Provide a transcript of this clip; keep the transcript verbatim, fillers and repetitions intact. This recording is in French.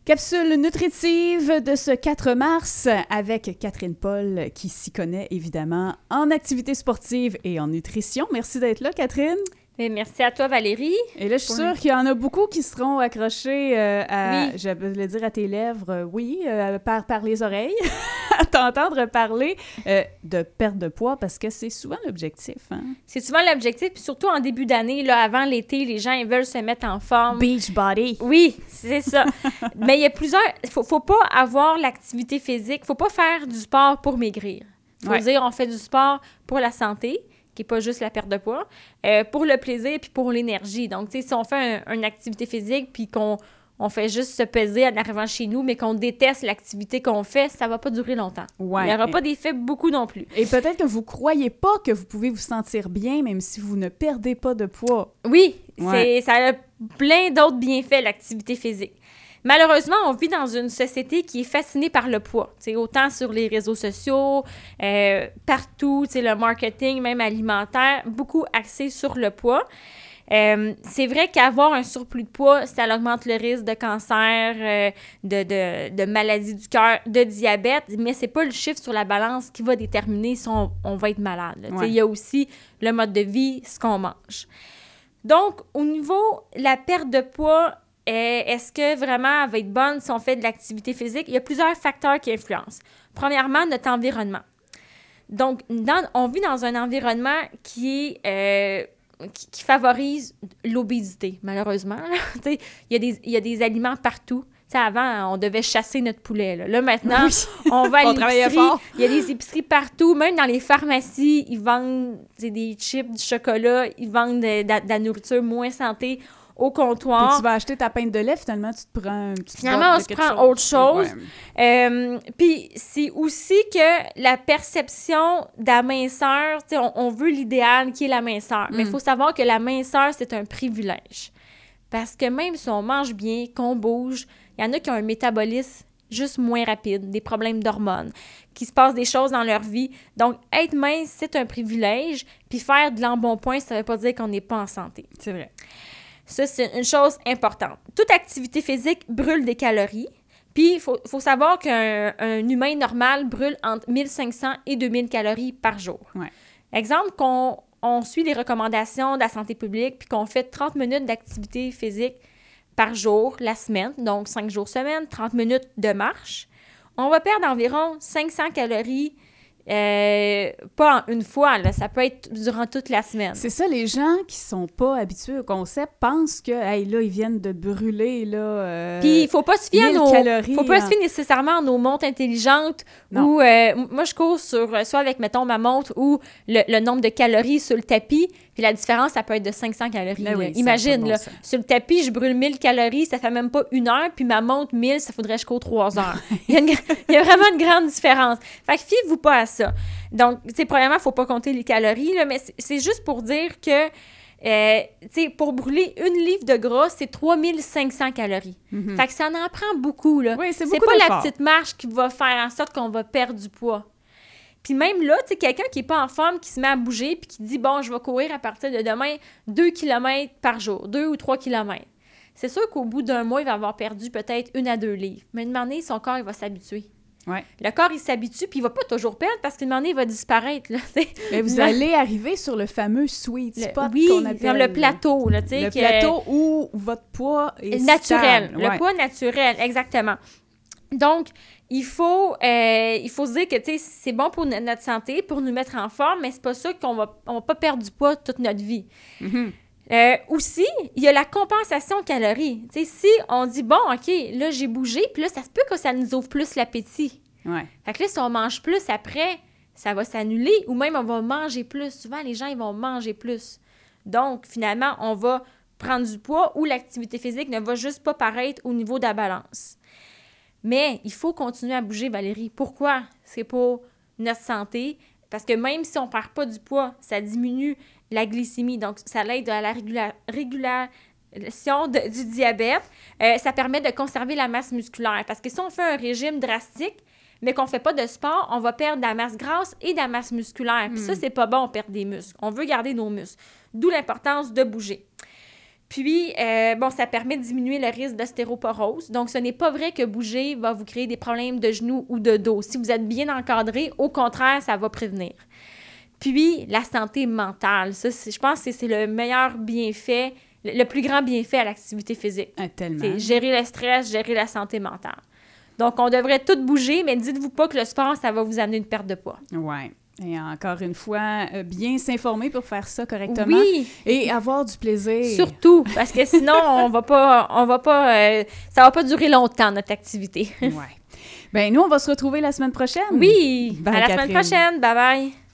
Capsule nutritive de ce quatre mars avec Catherine Paul qui s'y connaît évidemment en activité sportive et en nutrition. Merci d'être là, Catherine. Et merci à toi, Valérie. Et là, je suis sûre qu'il y en a beaucoup qui seront accrochés euh, à, oui. je vais dire à tes lèvres, euh, oui, euh, par, par les oreilles, à t'entendre parler euh, de perte de poids parce que c'est souvent l'objectif. Hein? C'est souvent l'objectif, puis surtout en début d'année, là, avant l'été, les gens ils veulent se mettre en forme. Beach body. Oui, c'est ça. Mais il y a plusieurs... Il faut, faut pas avoir l'activité physique, faut pas faire du sport pour maigrir. Il faut ouais. dire on fait du sport pour la santé, qui n'est pas juste la perte de poids, euh, pour le plaisir puis pour l'énergie. Donc, tu sais, si on fait un, une activité physique puis qu'on on fait juste se peser en arrivant chez nous, mais qu'on déteste l'activité qu'on fait, ça va pas durer longtemps. Ouais. Il n'y aura et... pas d'effet beaucoup non plus. Et peut-être que vous croyez pas que vous pouvez vous sentir bien, même si vous ne perdez pas de poids. Oui, ouais. c'est, ça a plein d'autres bienfaits, l'activité physique. Malheureusement, on vit dans une société qui est fascinée par le poids. T'sais, autant sur les réseaux sociaux, euh, partout, le marketing, même alimentaire, beaucoup axé sur le poids. Euh, c'est vrai qu'avoir un surplus de poids, ça augmente le risque de cancer, euh, de, de, de maladie du cœur, de diabète, mais c'est pas le chiffre sur la balance qui va déterminer si on, on va être malade. Il ouais. y a aussi le mode de vie, ce qu'on mange. Donc, au niveau de la perte de poids, Euh, est-ce que vraiment elle va être bonne si on fait de l'activité physique? Il y a plusieurs facteurs qui influencent. Premièrement, notre environnement. Donc, dans, on vit dans un environnement qui, est, euh, qui, qui favorise l'obésité, malheureusement. Il y a des, il y a des aliments partout. T'sais, avant, on devait chasser notre poulet. Là, là maintenant, oui. on va à on l'épicerie. Il y a des épiceries partout. Même dans les pharmacies, ils vendent des chips, du chocolat. Ils vendent de, de, de la nourriture moins santé au comptoir. Puis tu vas acheter ta pinte de lait, finalement, tu te prends un petit Finalement, on se prend chose. autre chose. Ouais. Euh, puis c'est aussi que la perception de la minceur, on, on veut l'idéal qui est la minceur. Mm. Mais il faut savoir que la minceur, c'est un privilège. Parce que même si on mange bien, qu'on bouge, il y en a qui ont un métabolisme juste moins rapide, des problèmes d'hormones, qui se passent des choses dans leur vie. Donc, être mince, c'est un privilège. Puis faire de l'embonpoint, ça ne veut pas dire qu'on n'est pas en santé. C'est vrai. Ça, c'est une chose importante. Toute activité physique brûle des calories. Puis, il faut, faut savoir qu'un un humain normal brûle entre mille cinq cents et deux mille calories par jour. Ouais. Exemple, qu'on on suit les recommandations de la santé publique puis qu'on fait trente minutes d'activité physique par jour la semaine, donc cinq jours semaine, trente minutes de marche, on va perdre environ cinq cents calories. Euh, pas en une fois, là, ça peut être durant toute la semaine. C'est ça, les gens qui sont pas habitués au concept pensent que, hey, là, ils viennent de brûler, là, euh, puis il faut pas se fier à nos... calories, faut pas hein. se fier nécessairement à nos montres intelligentes ou, euh, moi, je cours sur, soit avec, mettons, ma montre ou le, le nombre de calories sur le tapis, puis la différence, ça peut être de cinq cents calories. Ben oui, imagine, bon là, sens. sur le tapis, je brûle mille calories, ça fait même pas une heure, puis ma montre mille, ça faudrait que je cours trois heures. il, y a une, il y a vraiment une grande différence. Fait que fiez-vous pas à ça. Donc, tu sais, premièrement, il ne faut pas compter les calories, là, mais c'est, c'est juste pour dire que, euh, tu sais, pour brûler une livre de gras, c'est trois mille cinq cents calories. Mm-hmm. Fait que ça en prend beaucoup, là. Oui, c'est beaucoup beaucoup C'est pas d'effort. La petite marche qui va faire en sorte qu'on va perdre du poids. Puis même là, tu sais, quelqu'un qui n'est pas en forme, qui se met à bouger, puis qui dit, bon, je vais courir à partir de demain deux kilomètres par jour, deux ou trois kilomètres. C'est sûr qu'au bout d'un mois, il va avoir perdu peut-être une à deux livres. Mais une année, son corps, il va s'habituer. Ouais. Le corps, il s'habitue, puis il va pas toujours perdre parce qu'une année, il va disparaître. Là, mais vous là, allez arriver sur le fameux sweet spot le, oui, qu'on appelle. le plateau. Là, le que, plateau où votre poids est naturel. Stable. Le ouais. poids naturel, exactement. Donc, il faut, euh, il faut se dire que c'est bon pour notre santé, pour nous mettre en forme, mais c'est pas ça qu'on va, on va pas perdre du poids toute notre vie. Mm-hmm. Euh, aussi, il y a la compensation calories. T'sais, si on dit, bon, OK, là, j'ai bougé, puis là, ça se peut que ça nous ouvre plus l'appétit. Ouais. Fait que là, si on mange plus après, ça va s'annuler, ou même on va manger plus. Souvent, les gens, ils vont manger plus. Donc, finalement, on va prendre du poids ou l'activité physique ne va juste pas paraître au niveau de la balance. Mais il faut continuer à bouger, Valérie. Pourquoi? C'est pour notre santé. Parce que même si on ne perd pas du poids, ça diminue la glycémie. Donc, ça l'aide à la régula- régulation de, du diabète. Euh, ça permet de conserver la masse musculaire. Parce que si on fait un régime drastique, mais qu'on ne fait pas de sport, on va perdre de la masse grasse et de la masse musculaire. Puis mm. ça, c'est pas bon, on perd des muscles. On veut garder nos muscles. D'où l'importance de bouger. Puis, euh, bon, ça permet de diminuer le risque d'ostéoporose. Donc, ce n'est pas vrai que bouger va vous créer des problèmes de genoux ou de dos. Si vous êtes bien encadré, au contraire, ça va prévenir. Puis, la santé mentale. Ça, je pense que c'est le meilleur bienfait, le plus grand bienfait à l'activité physique. Ah, tellement. C'est gérer le stress, gérer la santé mentale. Donc, on devrait tout bouger, mais dites-vous pas que le sport, ça va vous amener une perte de poids. Oui. Et encore une fois, euh, bien s'informer pour faire ça correctement. Oui. Et avoir du plaisir. Surtout, parce que sinon, on va pas, on va pas, euh, ça va pas durer longtemps, notre activité. Oui. Bien, nous, on va se retrouver la semaine prochaine. Oui. Bye, à la Catherine. semaine prochaine. Bye bye.